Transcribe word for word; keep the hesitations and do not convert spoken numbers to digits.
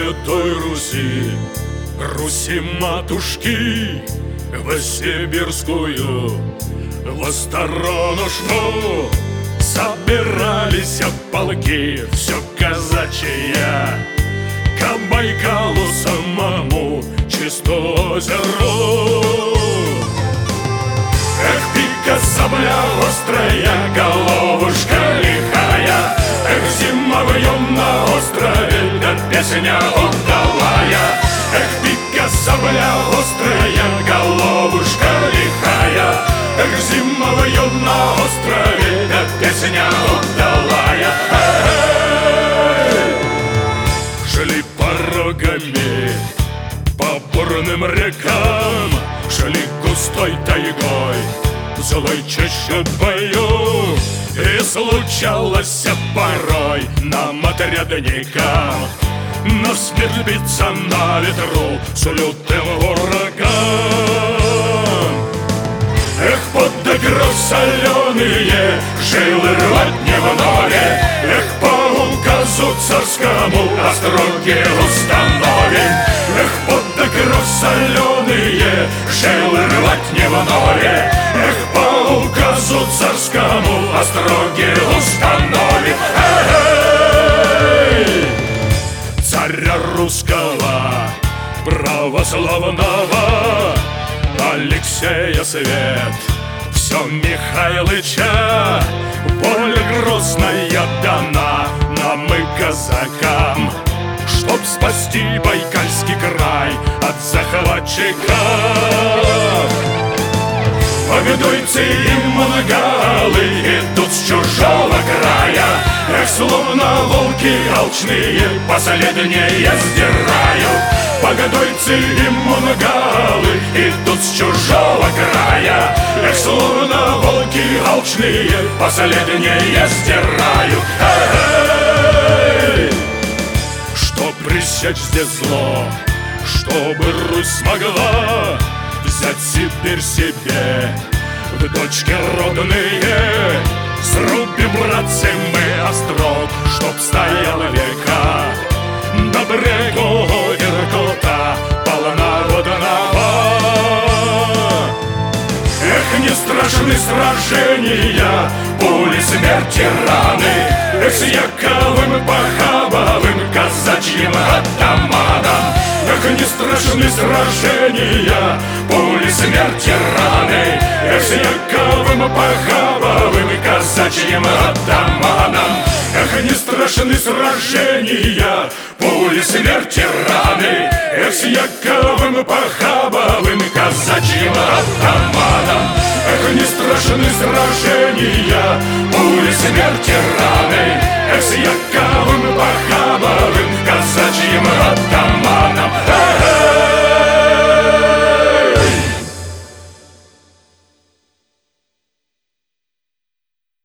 Святой Руси, Руси-матушки, в сибирскую, в сторонушку собирались полки, все казачья, к Байкалу самому, чистому озеру. Эх, пика сабля острая, головушка лихая, эх, зима вьем на острове, да песня удалая. Эх, пика сабля острая, головушка лихая, эх, зима вьем на острове, да песня удалая. Эй! Шли порогами по бурным рекам, шли густой тайгой, злой чаще бою. И случалось порой нам отрядникам на смерть биться на ветру с лютым врагом. Эх, под игру соленые жилы рвать не в море, эх, по указу царскому остроги установим. Эх, под игру соленые жилы рвать не в море, эх, по указу царскому остроги установим. Эй! Царя русского православного Алексея свет, все Михайлыча, воля грозная дана нам и казакам, чтоб спасти Байкальский край от захватчиков. Погодуйцы и монгалы идут с чужого края, эх, словно волки алчные последние сдирают. Погодуйцы и монгалы идут с чужого края, эх, словно волки алчные последние сдирают. Эй! Чтоб пресечь здесь зло, чтобы Русь смогла взять Сибирь себе в дочки родные, срубим, братцы, мы острог, чтоб стоял века на берегу Иркута полноводного. Эх, не страшны сражения, пули смерти раны, эх, с Яковым Похабовым казачьим атаманом. Эх, не страшны сражения, пули смерти раны, эх, с Яковым Похабовым казачьим атаманом. Эх, не страшны сражения, пули смерти раны, эх, с Яковым Похабовым казачьим атаманом. Эх, не страшны сражения, пули смерти раны, эх, с